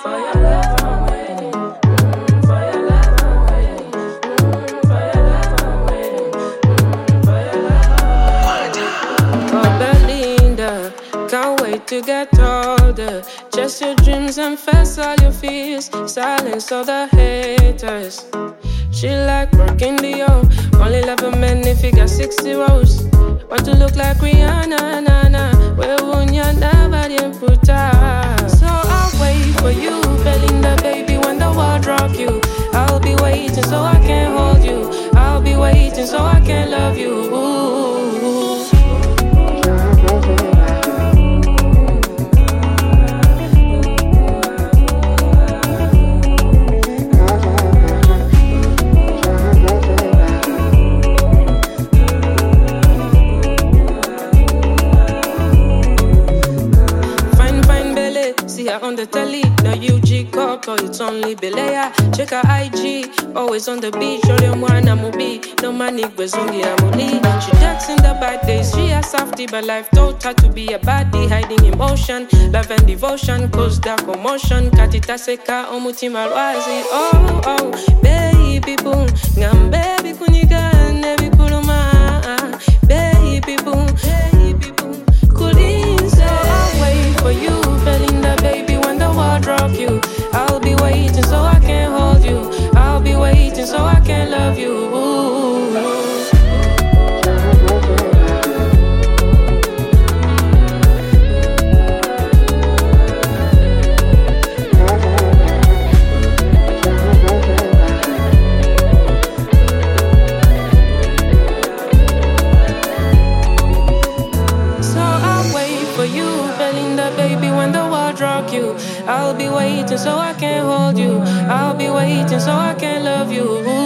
For your love I'm waiting. For your love I'm waiting. For your love I'm waiting. For your love. Oh Belinda, can't wait to get older. Chase your dreams and face all your fears. Silence all the haters. She like working the yo. Only love a man if he got 60 rows. Want to look like Rihanna, na na. Where won't you never put her? So I'll wait for you, Belinda, baby, when the world rock you. I'll be waiting so I can hold you. I'll be waiting so I can love you. Ooh. See her on the telly, no UG Coco, it's only Belea. Check her IG, always on the beach. Show them one amubi, no money, bezungi amuli. She dance in the bad days, she a softie, but life taught her to be a baddie. Hiding emotion, love and devotion, cause the commotion. Katita seka, omutima lwazi. Oh, oh, baby boom, ngam baby kuniga, nebi kuluma. Baby boom, kulin, so I'll wait for you. Belinda, baby, when the world rock you. I'll be waiting so I can hold you. I'll be waiting so I can love you. So I'll wait for you, Belinda, baby, when the world rock you. I'll be waiting so I can hold you. I'll be waiting so I can love you.